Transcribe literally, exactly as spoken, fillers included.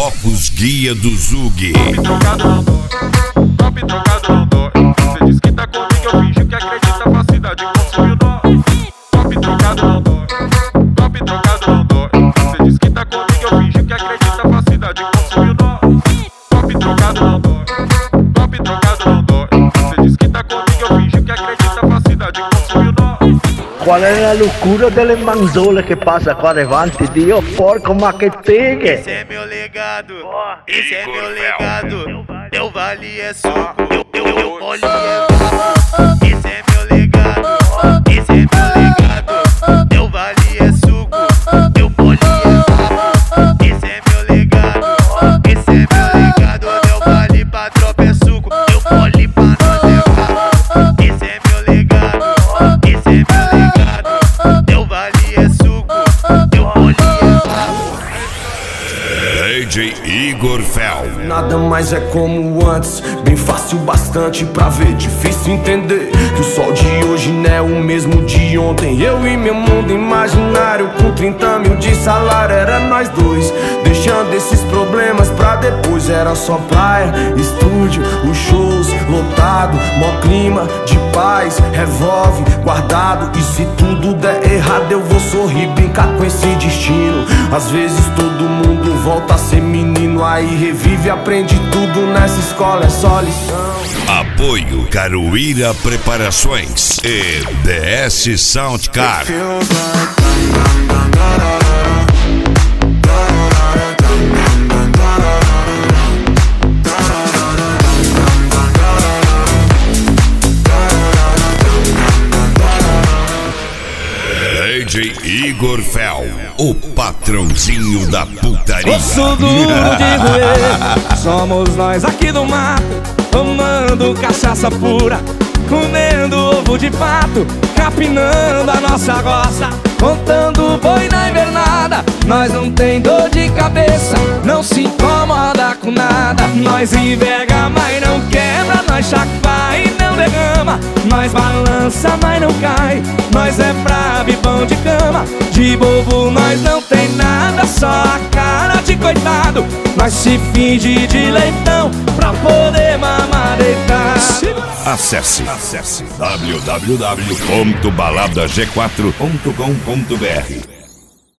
Blocos Guia do Zug. Top trocado não dói, top trocado não dói. Cê diz que tá comigo, eu finjo que acredita, facilidade consumiu nós. Top trocado não dói, top trocado não dói. Cê diz que tá comigo, eu finjo que acredita, facilidade consumiu nós. Top trocado não dói, top trocado não dói. Cê diz que tá comigo, eu finjo que acredita, facilidade consumiu nós. Qual é a loucura delle manzole que passa qua davanti? Dio porco ma che teghe! Esse é meu legado, esse é meu legado. Meu vale é suco, meu, meu, meu poli é vapo. Esse é meu legado, esse é meu legado. Meu vale é suco, meu poli é vapo. Esse é meu legado, esse é meu legado. Meu vale pra tropa é suco, meu poli pra nós é vapo. Esse é meu legado, esse é meu legado. Meu vale é suco, meu poli é vapo. D J Igor Fel. Nada mais é como antes, bem fácil bastante pra ver, difícil entender que o sol de hoje não é o mesmo de ontem. Eu e meu mundo imaginário com trinta mil de salário, era nós dois, deixando esses problemas pra depois. Era só praia, estúdio, os shows lotado, mó clima de paz, revolve guardado. E se tudo der errado eu vou sorrir, brincar com esse destino. Às vezes todo mundo volta a ser menino, aí revive, aprende tudo nessa escola, é só lição. Apoio Caruíra Preparações e D S Soundcar. D J Igor Fel, o patrãozinho da putaria. Osso duro de roer, somos nós aqui do mato, tomando cachaça pura, comendo ovo de pato, capinando a nossa roça, contando boi na invernada. Nós não tem dor de cabeça, não se incomoda com nada. Nós enverga, mas não quebra, nós chacoalha e não derrama. Nós balança, mas não cai, nós é bravo e bom de cama. De bobo nós não tem nada, só a cara de coitado. Nós se finge de leitão pra poder mamar deitar. Acesse, acesse w w w ponto balada g quatro ponto com ponto b r.